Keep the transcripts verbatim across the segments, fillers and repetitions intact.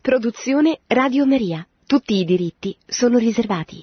Produzione Radio Maria. Tutti i diritti sono riservati.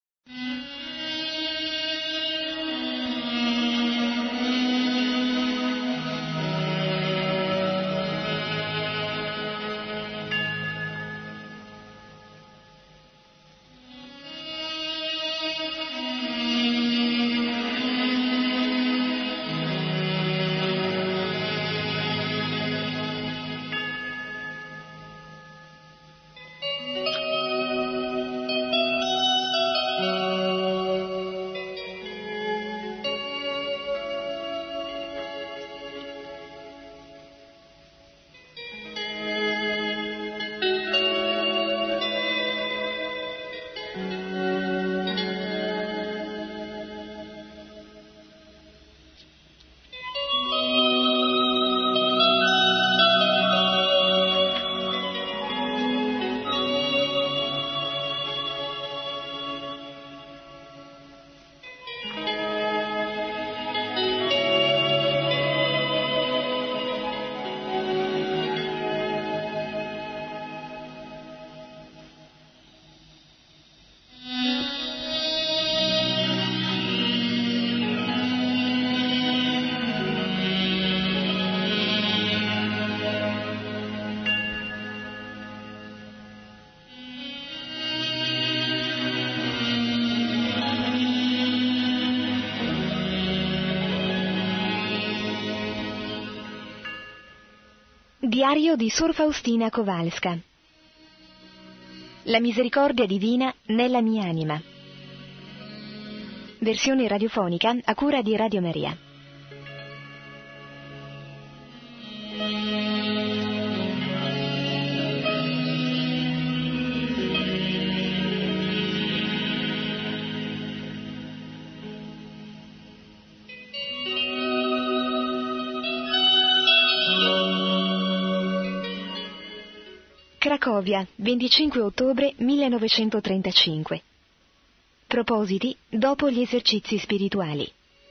Diario di Sor Faustina Kowalska. La misericordia divina nella mia anima. Versione radiofonica a cura di Radio Maria. Cracovia, venticinque ottobre millenovecentotrentacinque. Propositi dopo gli esercizi spirituali.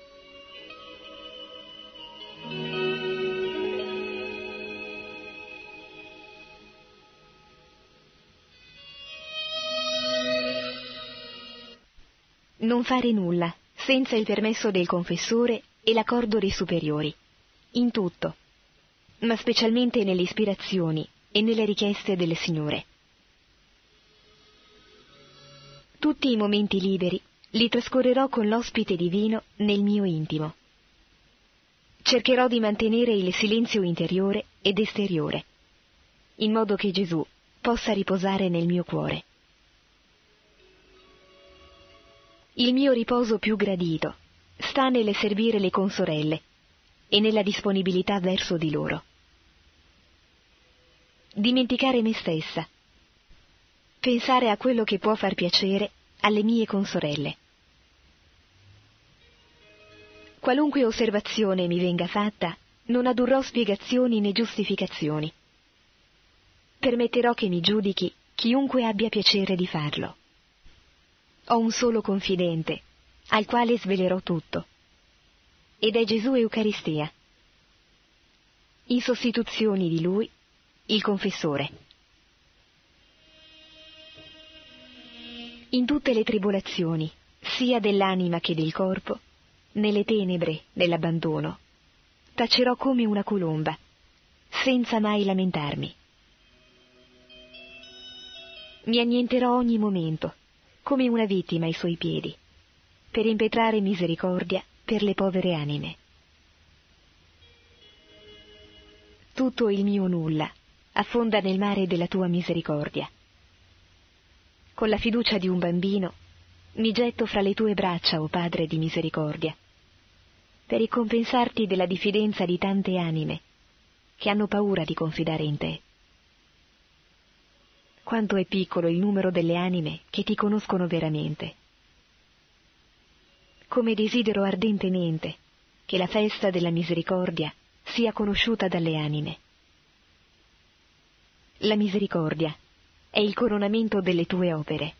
Non fare nulla senza il permesso del confessore e l'accordo dei superiori, in tutto, ma specialmente nelle ispirazioni e nelle richieste del Signore. Tutti i momenti liberi li trascorrerò con l'ospite divino nel mio intimo. Cercherò di mantenere il silenzio interiore ed esteriore, in modo che Gesù possa riposare nel mio cuore. Il mio riposo più gradito sta nel servire le consorelle e nella disponibilità verso di loro. Dimenticare me stessa, pensare a quello che può far piacere alle mie consorelle. Qualunque osservazione mi venga fatta, non addurrò spiegazioni né giustificazioni. Permetterò che mi giudichi chiunque abbia piacere di farlo. Ho un solo confidente, al quale svelerò tutto, ed è Gesù Eucaristia. In sostituzione di Lui, il confessore. In tutte le tribolazioni, sia dell'anima che del corpo, nelle tenebre dell'abbandono, tacerò come una colomba, senza mai lamentarmi. Mi annienterò ogni momento, come una vittima ai suoi piedi, per impetrare misericordia per le povere anime. Tutto il mio nulla affonda nel mare della tua misericordia. Con la fiducia di un bambino mi getto fra le tue braccia, o Padre di misericordia, per ricompensarti della diffidenza di tante anime che hanno paura di confidare in te. Quanto è piccolo il numero delle anime che ti conoscono veramente. Come desidero ardentemente che la festa della misericordia sia conosciuta dalle anime. La misericordia è il coronamento delle tue opere.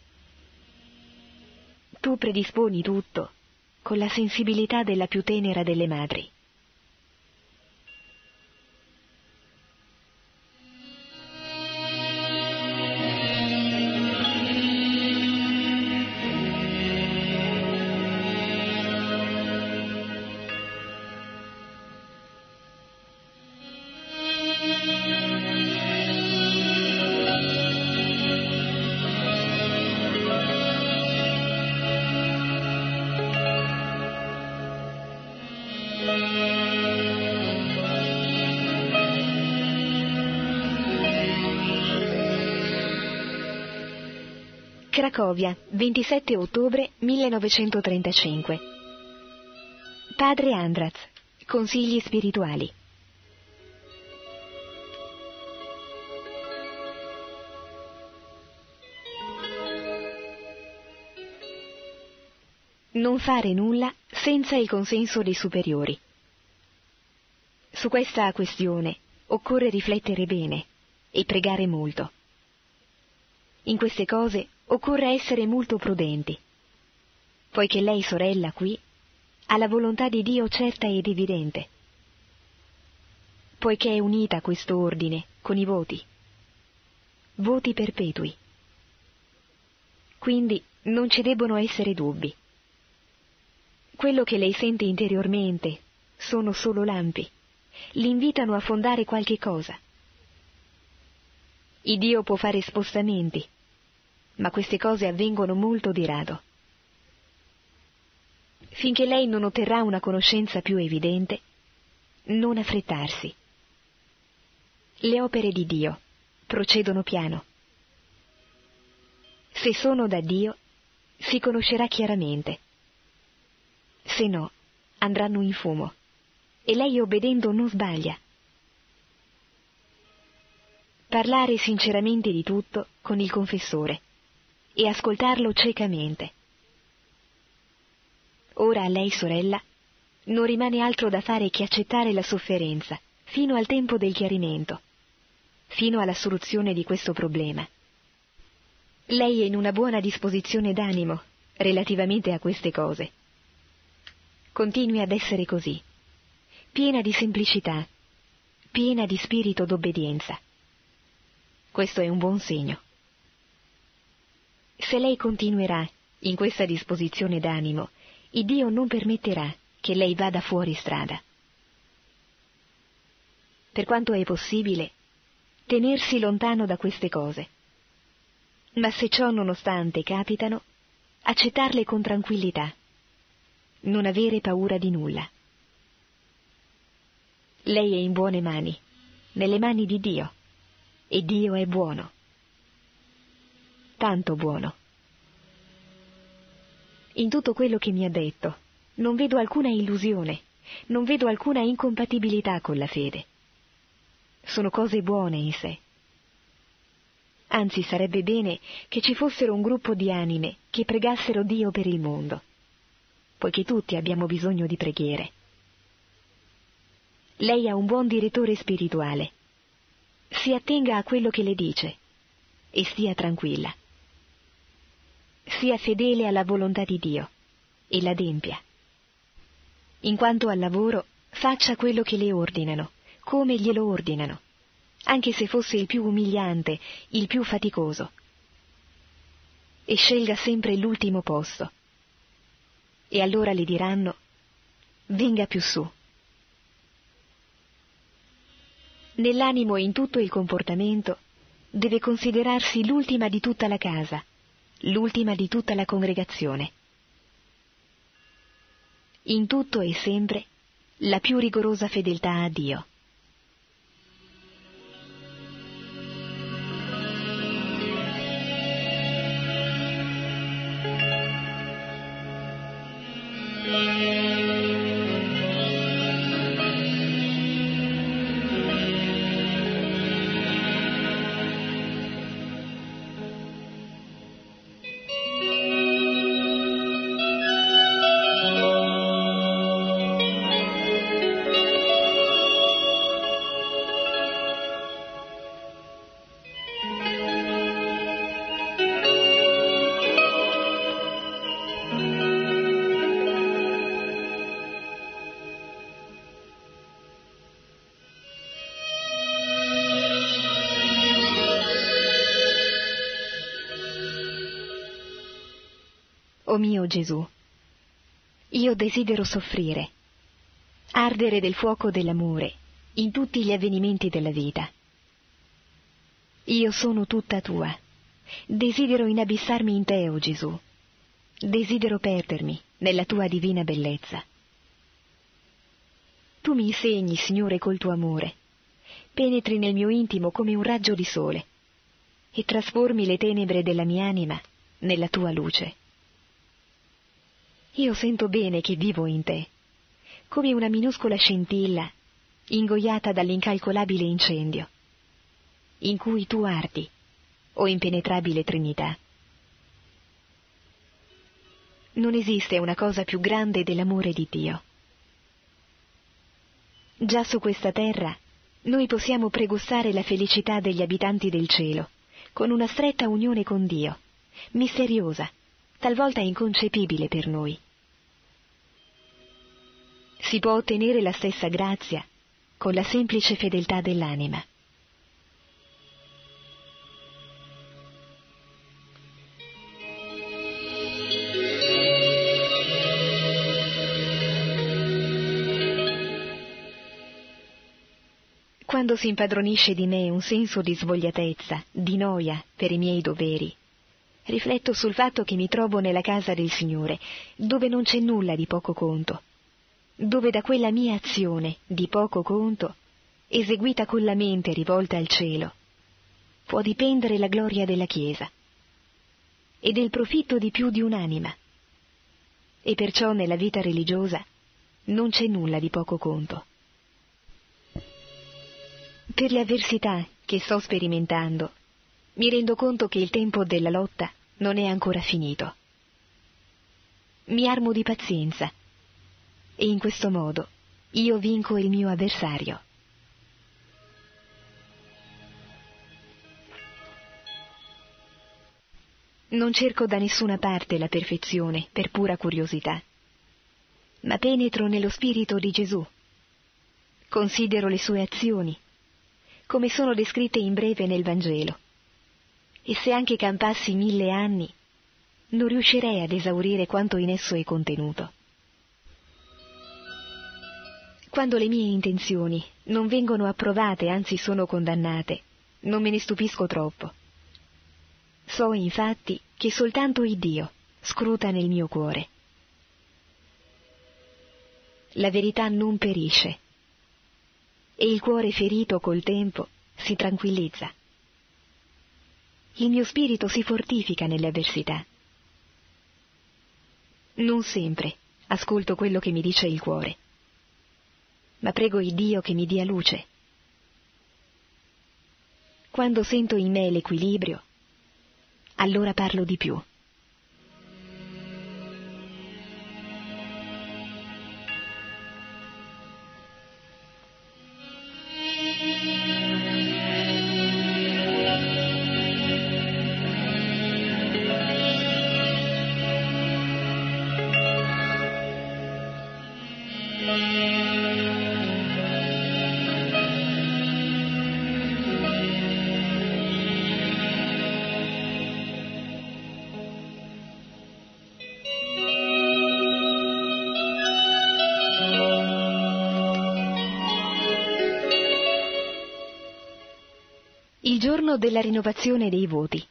Tu predisponi tutto con la sensibilità della più tenera delle madri. Cracovia, ventisette ottobre millenovecentotrentacinque. Padre Andraz, consigli spirituali. Non fare nulla senza il consenso dei superiori. Su questa questione occorre riflettere bene e pregare molto. In queste cose occorre essere molto prudenti, poiché lei, sorella, qui, ha la volontà di Dio certa ed evidente, poiché è unita a questo ordine con i voti, voti perpetui. Quindi non ci debbono essere dubbi. Quello che lei sente interiormente sono solo lampi, l'invitano a fondare qualche cosa. Il Dio può fare spostamenti, ma queste cose avvengono molto di rado. Finché lei non otterrà una conoscenza più evidente, non affrettarsi. Le opere di Dio procedono piano. Se sono da Dio, si conoscerà chiaramente. Se no, andranno in fumo, e lei obbedendo non sbaglia. Parlare sinceramente di tutto con il confessore e ascoltarlo ciecamente. Ora a lei, sorella, non rimane altro da fare che accettare la sofferenza fino al tempo del chiarimento, fino alla soluzione di questo problema. Lei è in una buona disposizione d'animo relativamente a queste cose. Continui ad essere così, piena di semplicità, piena di spirito d'obbedienza. Questo è un buon segno. Se lei continuerà in questa disposizione d'animo, il Dio non permetterà che lei vada fuori strada. Per quanto è possibile, tenersi lontano da queste cose. Ma se ciò nonostante capitano, accettarle con tranquillità. Non avere paura di nulla. Lei è in buone mani, nelle mani di Dio, e Dio è buono. Tanto buono. In tutto quello che mi ha detto, non vedo alcuna illusione, non vedo alcuna incompatibilità con la fede. Sono cose buone in sé. Anzi, sarebbe bene che ci fossero un gruppo di anime che pregassero Dio per il mondo, poiché tutti abbiamo bisogno di preghiere. Lei ha un buon direttore spirituale. Si attenga a quello che le dice e stia tranquilla. Sia fedele alla volontà di Dio e l'adempia. In quanto al lavoro, faccia quello che le ordinano, come glielo ordinano, anche se fosse il più umiliante, il più faticoso. E scelga sempre l'ultimo posto. E allora le diranno: venga più su. Nell'animo e in tutto il comportamento deve considerarsi l'ultima di tutta la casa, l'ultima di tutta la congregazione. In tutto e sempre la più rigorosa fedeltà a Dio. O mio Gesù, io desidero soffrire, ardere del fuoco dell'amore in tutti gli avvenimenti della vita. Io sono tutta tua, desidero inabissarmi in te, o Gesù, desidero perdermi nella tua divina bellezza. Tu mi insegni, Signore, col tuo amore, penetri nel mio intimo come un raggio di sole e trasformi le tenebre della mia anima nella tua luce. Io sento bene che vivo in te, come una minuscola scintilla ingoiata dall'incalcolabile incendio, in cui tu ardi, o impenetrabile Trinità. Non esiste una cosa più grande dell'amore di Dio. Già su questa terra noi possiamo pregustare la felicità degli abitanti del cielo, con una stretta unione con Dio, misteriosa, talvolta inconcepibile per noi. Si può ottenere la stessa grazia con la semplice fedeltà dell'anima. Quando si impadronisce di me un senso di svogliatezza, di noia per i miei doveri, rifletto sul fatto che mi trovo nella casa del Signore, dove non c'è nulla di poco conto, dove da quella mia azione di poco conto, eseguita con la mente rivolta al cielo, può dipendere la gloria della Chiesa e del profitto di più di un'anima. E perciò nella vita religiosa non c'è nulla di poco conto. Per le avversità che sto sperimentando, mi rendo conto che il tempo della lotta non è ancora finito. Mi armo di pazienza e in questo modo io vinco il mio avversario. Non cerco da nessuna parte la perfezione per pura curiosità, ma penetro nello spirito di Gesù. Considero le sue azioni, come sono descritte in breve nel Vangelo, e se anche campassi mille anni, non riuscirei ad esaurire quanto in esso è contenuto. Quando le mie intenzioni non vengono approvate, anzi sono condannate, non me ne stupisco troppo. So infatti che soltanto il Dio scruta nel mio cuore. La verità non perisce, e il cuore ferito col tempo si tranquillizza. Il mio spirito si fortifica nelle avversità. Non sempre ascolto quello che mi dice il cuore, ma prego il Dio che mi dia luce. Quando sento in me l'equilibrio, allora parlo di più. Il giorno della rinnovazione dei voti.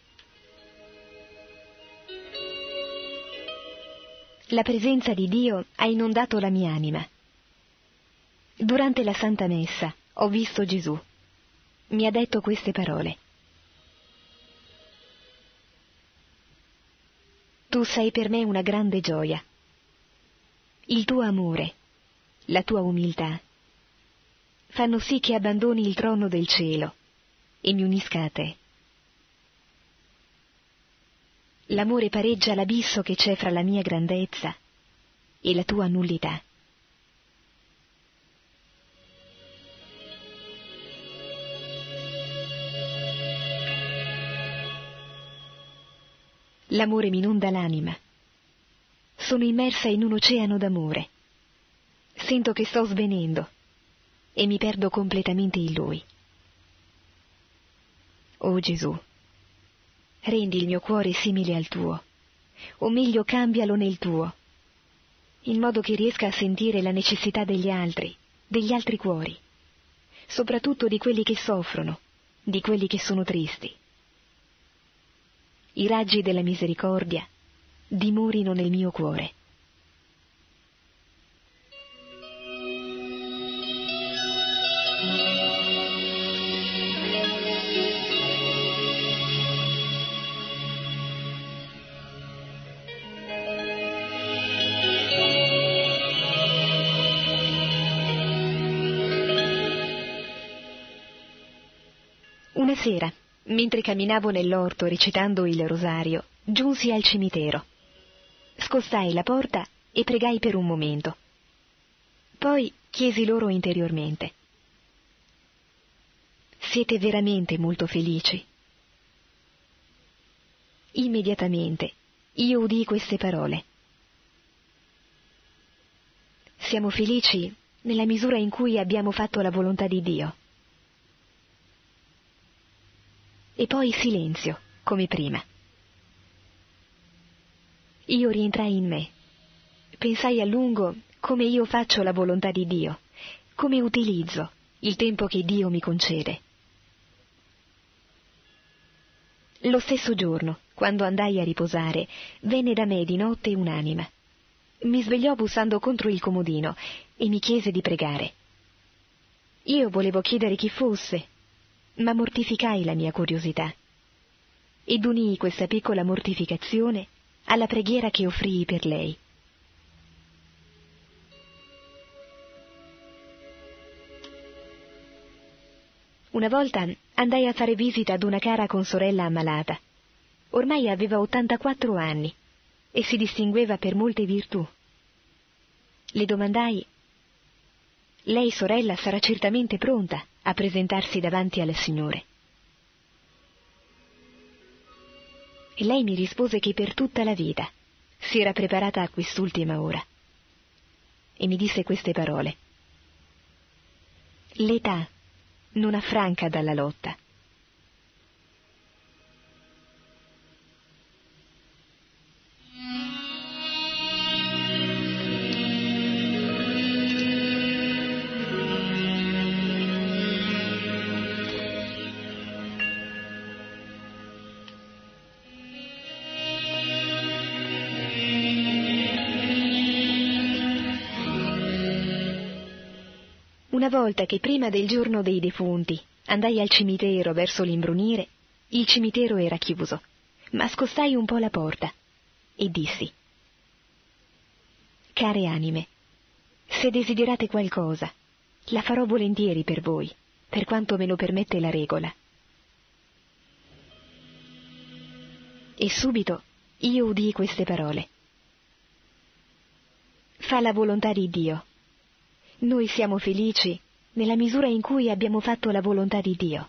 La presenza di Dio ha inondato la mia anima. Durante la Santa Messa ho visto Gesù. Mi ha detto queste parole. Tu sei per me una grande gioia. Il tuo amore, la tua umiltà, fanno sì che abbandoni il trono del cielo e mi unisca a te. L'amore pareggia l'abisso che c'è fra la mia grandezza e la tua nullità. L'amore mi inonda l'anima. Sono immersa in un oceano d'amore. Sento che sto svenendo e mi perdo completamente in Lui. O Gesù, rendi il mio cuore simile al tuo, o meglio cambialo nel tuo, in modo che riesca a sentire la necessità degli altri, degli altri cuori, soprattutto di quelli che soffrono, di quelli che sono tristi. I raggi della misericordia dimorino nel mio cuore. sera, mentre camminavo nell'orto recitando il rosario, giunsi al cimitero. Scostai la porta e pregai per un momento. Poi chiesi loro interiormente: siete veramente molto felici? Immediatamente io udii queste parole: siamo felici nella misura in cui abbiamo fatto la volontà di Dio. E poi silenzio, come prima. Io rientrai in me. Pensai a lungo come io faccio la volontà di Dio, come utilizzo il tempo che Dio mi concede. Lo stesso giorno, quando andai a riposare, venne da me di notte un'anima. Mi svegliò bussando contro il comodino e mi chiese di pregare. Io volevo chiedere chi fosse, ma mortificai la mia curiosità ed unii questa piccola mortificazione alla preghiera che offrii per lei. Una volta andai a fare visita ad una cara consorella ammalata. Ormai aveva ottantaquattro anni e si distingueva per molte virtù. Le domandai: lei, sorella, sarà certamente pronta a presentarsi davanti al Signore? E lei mi rispose che per tutta la vita si era preparata a quest'ultima ora. E mi disse queste parole: l'età non affranca dalla lotta. Una volta che prima del giorno dei defunti andai al cimitero verso l'imbrunire, il cimitero era chiuso, ma scostai un po' la porta e dissi: care anime, se desiderate qualcosa, la farò volentieri per voi, per quanto me lo permette la regola. E subito io udii queste parole: fa la volontà di Dio. Noi siamo felici nella misura in cui abbiamo fatto la volontà di Dio.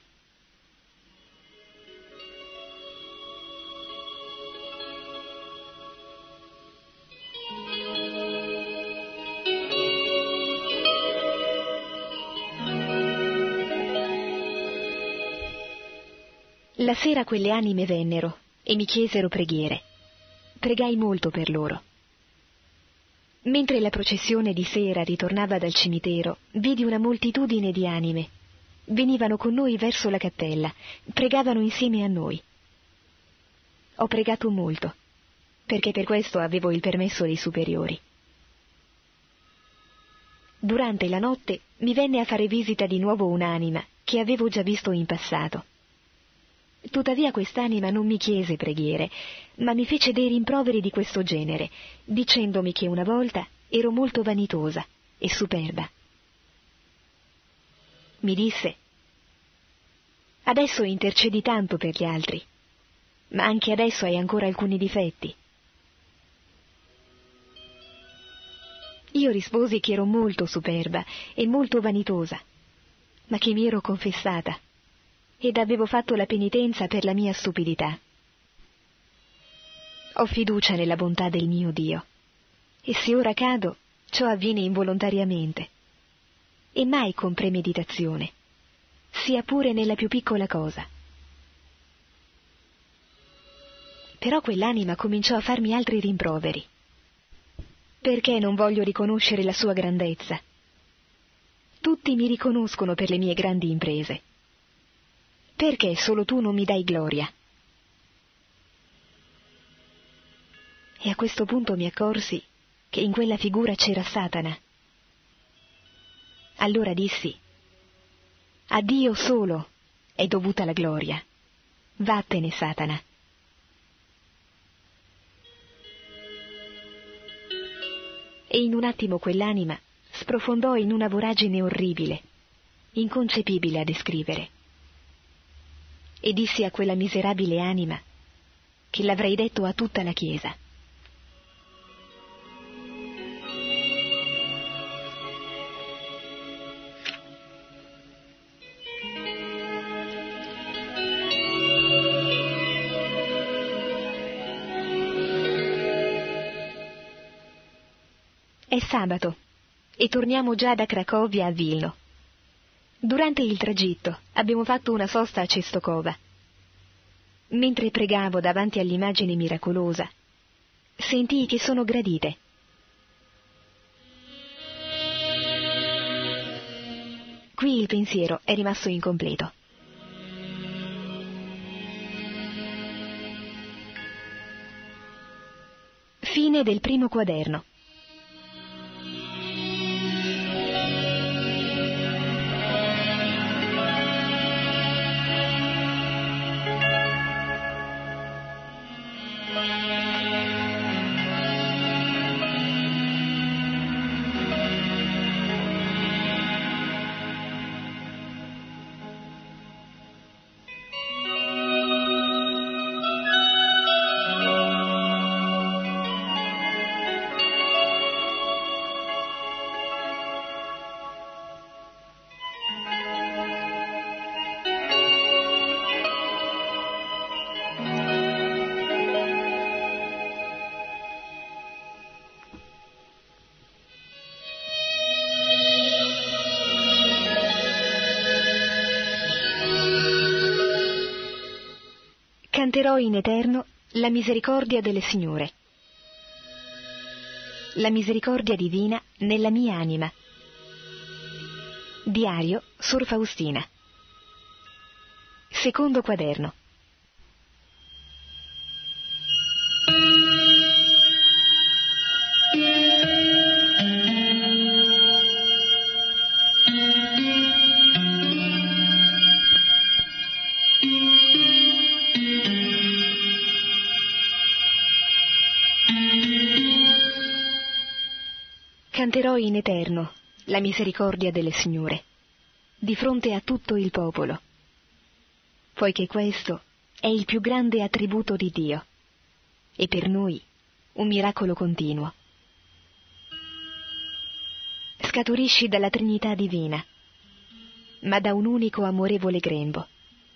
La sera quelle anime vennero e mi chiesero preghiere. Pregai molto per loro. Mentre la processione di sera ritornava dal cimitero, vidi una moltitudine di anime. Venivano con noi verso la cappella, pregavano insieme a noi. Ho pregato molto, perché per questo avevo il permesso dei superiori. Durante la notte mi venne a fare visita di nuovo un'anima che avevo già visto in passato. Tuttavia quest'anima non mi chiese preghiere, ma mi fece dei rimproveri di questo genere, dicendomi che una volta ero molto vanitosa e superba. Mi disse: adesso intercedi tanto per gli altri, ma anche adesso hai ancora alcuni difetti. Io risposi che ero molto superba e molto vanitosa, ma che mi ero confessata ed avevo fatto la penitenza per la mia stupidità. Ho fiducia nella bontà del mio Dio, e se ora cado, ciò avviene involontariamente, e mai con premeditazione, sia pure nella più piccola cosa. Però quell'anima cominciò a farmi altri rimproveri. Perché non voglio riconoscere la sua grandezza? Tutti mi riconoscono per le mie grandi imprese. Perché solo tu non mi dai gloria? E a questo punto mi accorsi che in quella figura c'era Satana. Allora dissi: a Dio solo è dovuta la gloria. Vattene, Satana. E in un attimo quell'anima sprofondò in una voragine orribile, inconcepibile a descrivere. e dissi a quella miserabile anima che l'avrei detto a tutta la Chiesa. È sabato e torniamo già da Cracovia a Vilno. Durante il tragitto abbiamo fatto una sosta a Cestokova. Mentre pregavo davanti all'immagine miracolosa, sentii che sono gradite. Qui il pensiero è rimasto incompleto. Fine del primo quaderno. Canterò in eterno la misericordia del Signore. La misericordia divina nella mia anima. Diario Sor Faustina. Secondo quaderno. Canterò in eterno la misericordia del Signore, di fronte a tutto il popolo, poiché questo è il più grande attributo di Dio, e per noi un miracolo continuo. Scaturisci dalla Trinità divina, ma da un unico amorevole grembo.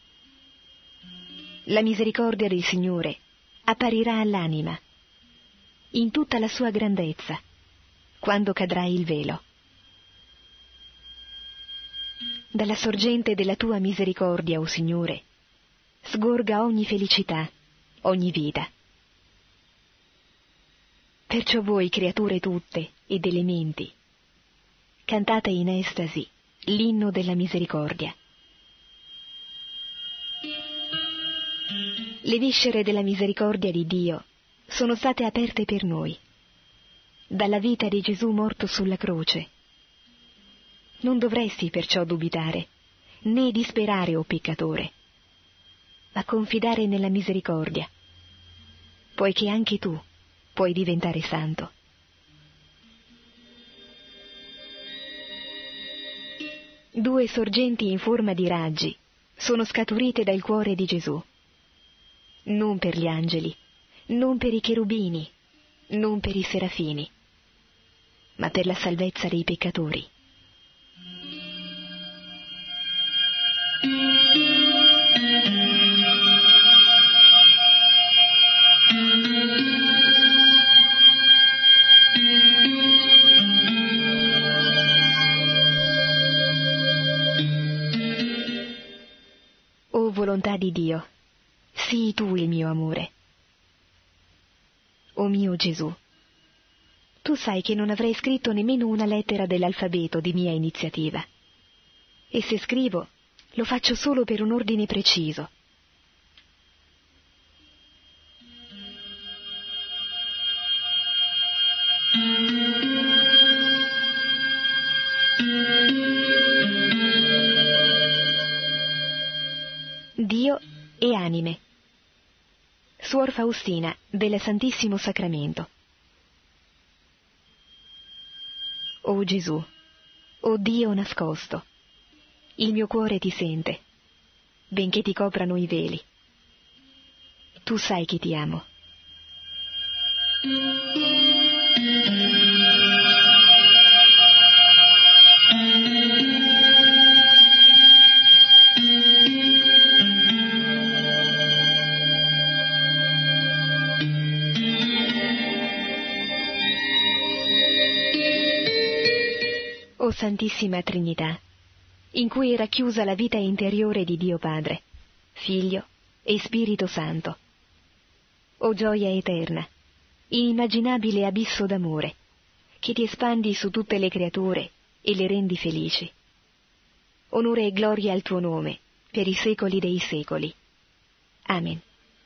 La misericordia del Signore apparirà all'anima, in tutta la sua grandezza, quando cadrà il velo. Dalla sorgente della tua misericordia, o Signore, sgorga ogni felicità, ogni vita. Perciò voi, creature tutte ed elementi, cantate in estasi l'inno della misericordia. Le viscere della misericordia di Dio sono state aperte per noi, dalla vita di Gesù morto sulla croce. Non dovresti perciò dubitare, né disperare, o peccatore, ma confidare nella misericordia, poiché anche tu puoi diventare santo. Due sorgenti in forma di raggi sono scaturite dal cuore di Gesù, non per gli angeli, non per i cherubini, non per i serafini, ma per la salvezza dei peccatori. O volontà di Dio, sii tu il mio amore. O mio Gesù, tu sai che non avrei scritto nemmeno una lettera dell'alfabeto di mia iniziativa. E se scrivo, lo faccio solo per un ordine preciso. Dio e anime. Suor Faustina del Santissimo Sacramento. O Gesù, o Dio nascosto, il mio cuore ti sente. benché ti coprano i veli. Tu sai che ti amo. O Santissima Trinità, in cui è racchiusa la vita interiore di Dio Padre, Figlio e Spirito Santo. O gioia eterna, inimmaginabile abisso d'amore, che ti espandi su tutte le creature e le rendi felici. Onore e gloria al tuo nome, per i secoli dei secoli. Amen.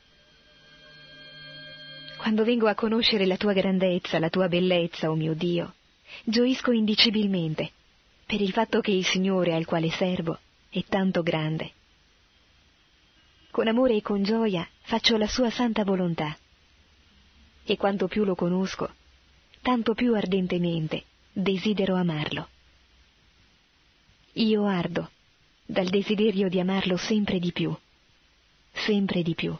Quando vengo a conoscere la tua grandezza, la tua bellezza, o mio Dio, gioisco indicibilmente, per il fatto che il Signore al quale servo è tanto grande. Con amore e con gioia faccio la sua santa volontà, e quanto più lo conosco, tanto più ardentemente desidero amarlo. Io ardo dal desiderio di amarlo sempre di più, sempre di più.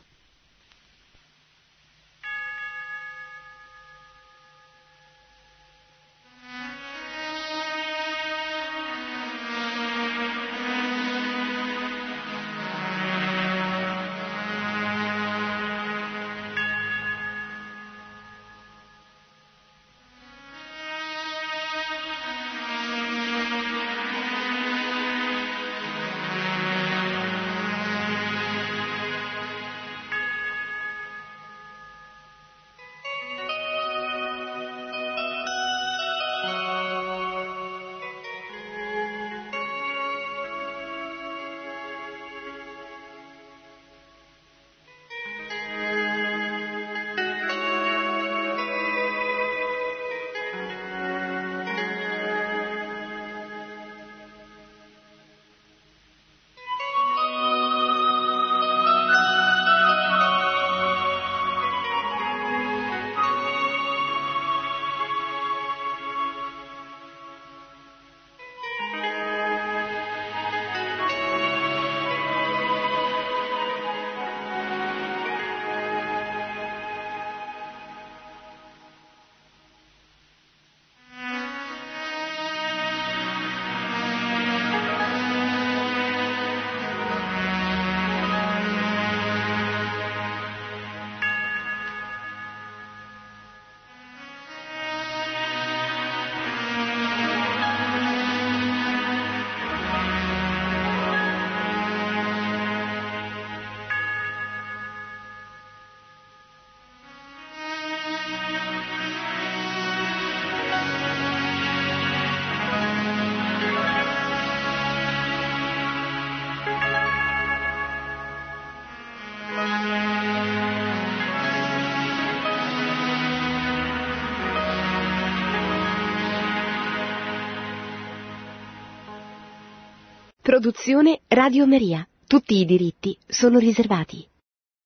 Produzione Radio Maria. Tutti i diritti sono riservati.